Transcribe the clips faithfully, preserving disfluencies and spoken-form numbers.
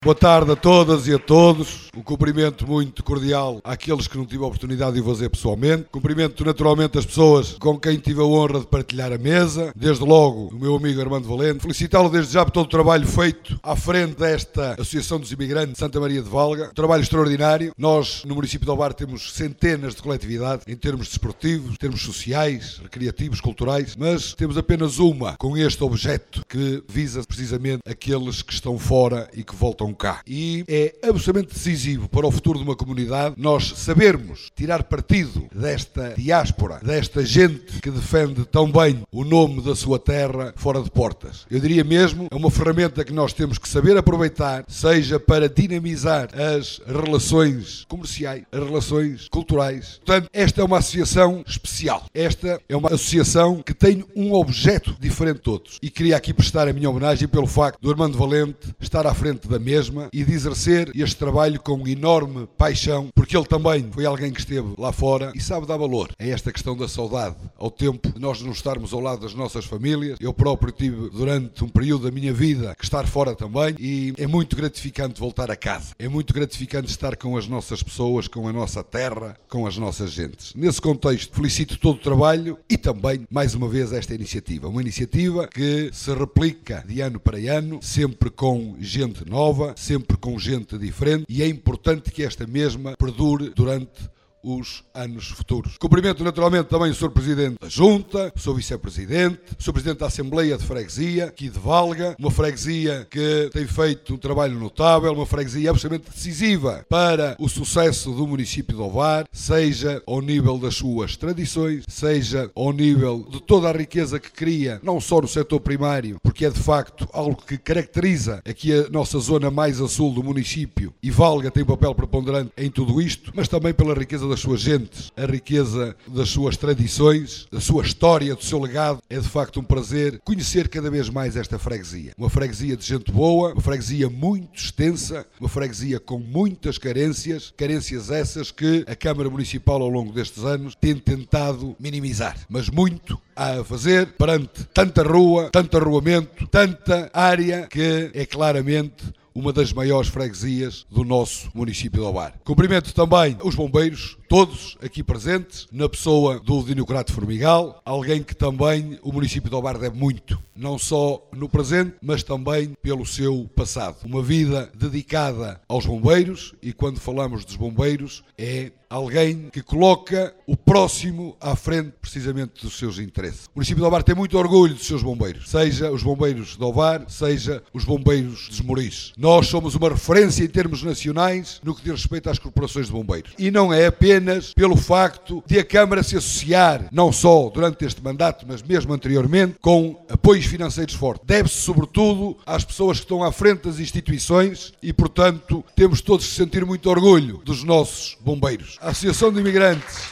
Boa tarde a todas e a todos. Um cumprimento muito cordial àqueles que não tive a oportunidade de o fazer pessoalmente. Cumprimento naturalmente as pessoas com quem tive a honra de partilhar a mesa. Desde logo o meu amigo Armando Valente. Felicitá-lo desde já por todo o trabalho feito à frente desta Associação dos Imigrantes de Santa Maria de Valga. Um trabalho extraordinário. Nós no município de Ovar temos centenas de coletividades em termos desportivos, em termos sociais, recreativos, culturais, mas temos apenas uma com este objeto que visa precisamente aqueles que estão fora e que voltam cá. E é absolutamente decisivo para o futuro de uma comunidade nós sabermos tirar partido desta diáspora, desta gente que defende tão bem o nome da sua terra fora de portas. Eu diria mesmo, é uma ferramenta que nós temos que saber aproveitar, seja para dinamizar as relações comerciais, as relações culturais. Portanto, esta é uma associação especial. Esta é uma associação que tem um objeto diferente de todos. E queria aqui prestar a minha homenagem pelo facto do Armando Valente estar à frente da mesma e de exercer este trabalho com enorme paixão, porque ele também foi alguém que esteve lá fora e sabe dar valor a esta questão da saudade, ao tempo de nós não estarmos ao lado das nossas famílias. Eu próprio tive durante um período da minha vida que estar fora também e é muito gratificante voltar a casa. É muito gratificante estar com as nossas pessoas, com a nossa terra, com as nossas gentes. Nesse contexto, felicito todo o trabalho e também, mais uma vez, esta iniciativa. Uma iniciativa que se replica de ano para ano, sempre com gente nova, sempre com gente diferente, e é importante que esta mesma perdure durante os anos futuros. Cumprimento naturalmente também o senhor Presidente da Junta, o senhor Vice-Presidente, o senhor Presidente da Assembleia de Freguesia, aqui de Valga, uma freguesia que tem feito um trabalho notável, uma freguesia absolutamente decisiva para o sucesso do município de Ovar, seja ao nível das suas tradições, seja ao nível de toda a riqueza que cria, não só no setor primário, porque é de facto algo que caracteriza aqui a nossa zona mais a sul do município, e Valga tem um papel preponderante em tudo isto, mas também pela riqueza das suas gentes, a riqueza das suas tradições, da sua história, do seu legado. É de facto um prazer conhecer cada vez mais esta freguesia. Uma freguesia de gente boa, uma freguesia muito extensa, uma freguesia com muitas carências, carências essas que a Câmara Municipal ao longo destes anos tem tentado minimizar. Mas muito há a fazer perante tanta rua, tanto arruamento, tanta área que é claramente uma das maiores freguesias do nosso município de Ovar. Cumprimento também os bombeiros, todos aqui presentes, na pessoa do Dinocrato Formigal, alguém que também o município de Ovar deve muito, não só no presente, mas também pelo seu passado. Uma vida dedicada aos bombeiros, e quando falamos dos bombeiros, é alguém que coloca o próximo à frente precisamente dos seus interesses. O município de Ovar tem muito orgulho dos seus bombeiros, seja os bombeiros de Ovar, seja os bombeiros de Esmoriz. Nós somos uma referência em termos nacionais no que diz respeito às corporações de bombeiros. E não é apenas pelo facto de a Câmara se associar, não só durante este mandato, mas mesmo anteriormente, com apoios financeiros fortes. Deve-se sobretudo às pessoas que estão à frente das instituições e, portanto, temos todos que sentir muito orgulho dos nossos bombeiros. A Associação de Imigrantes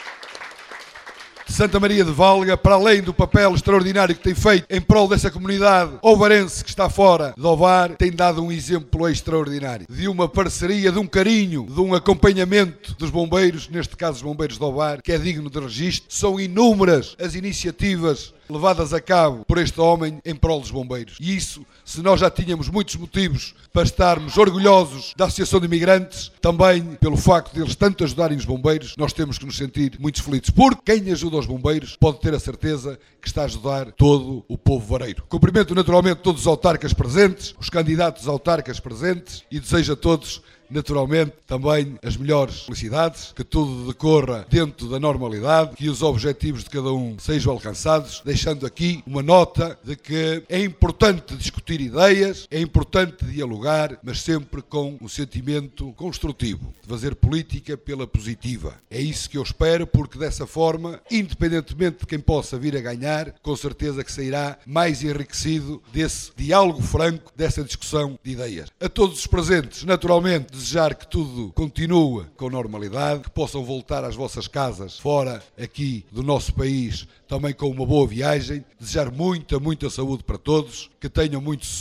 de Santa Maria de Valga, para além do papel extraordinário que tem feito em prol dessa comunidade ovarense que está fora de Ovar, tem dado um exemplo extraordinário de uma parceria, de um carinho, de um acompanhamento dos bombeiros, neste caso os bombeiros de Ovar, que é digno de registro. São inúmeras as iniciativas levadas a cabo por este homem em prol dos bombeiros. E isso, se nós já tínhamos muitos motivos para estarmos orgulhosos da Associação de Imigrantes, também pelo facto de eles tanto ajudarem os bombeiros, nós temos que nos sentir muito felizes. Porque quem ajuda os bombeiros pode ter a certeza que está a ajudar todo o povo vareiro. Cumprimento naturalmente todos os autarcas presentes, os candidatos autarcas presentes, e desejo a todos naturalmente também as melhores felicidades, que tudo decorra dentro da normalidade, que os objetivos de cada um sejam alcançados, deixando aqui uma nota de que é importante discutir ideias, é importante dialogar, mas sempre com um sentimento construtivo, de fazer política pela positiva. É isso que eu espero, porque dessa forma, independentemente de quem possa vir a ganhar, com certeza que sairá mais enriquecido desse diálogo franco, dessa discussão de ideias. A todos os presentes, naturalmente, desejar que tudo continue com normalidade, que possam voltar às vossas casas fora aqui do nosso país também com uma boa viagem, desejar muita, muita saúde para todos, que tenham muito sucesso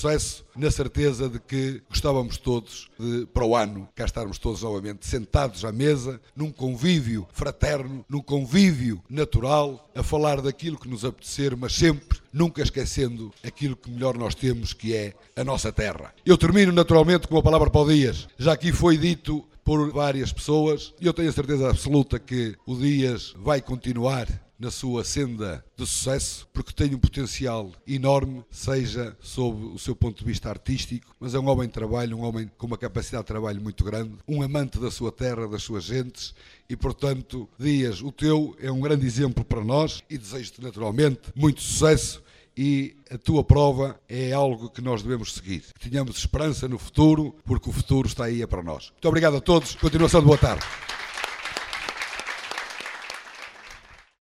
na certeza de que gostávamos todos de, para o ano, cá estarmos todos novamente sentados à mesa, num convívio fraterno, num convívio natural, a falar daquilo que nos apetecer, mas sempre, nunca esquecendo aquilo que melhor nós temos, que é a nossa terra. Eu termino naturalmente com a palavra para o Dias. Já aqui foi dito por várias pessoas e eu tenho a certeza absoluta que o Dias vai continuar na sua senda de sucesso, porque tem um potencial enorme, seja sob o seu ponto de vista artístico, mas é um homem de trabalho, um homem com uma capacidade de trabalho muito grande, um amante da sua terra, das suas gentes, e portanto, Dias, o teu é um grande exemplo para nós e desejo-te naturalmente muito sucesso. E a tua prova é algo que nós devemos seguir. Que tenhamos esperança no futuro, porque o futuro está aí para nós. Muito obrigado a todos. Continuação de boa tarde.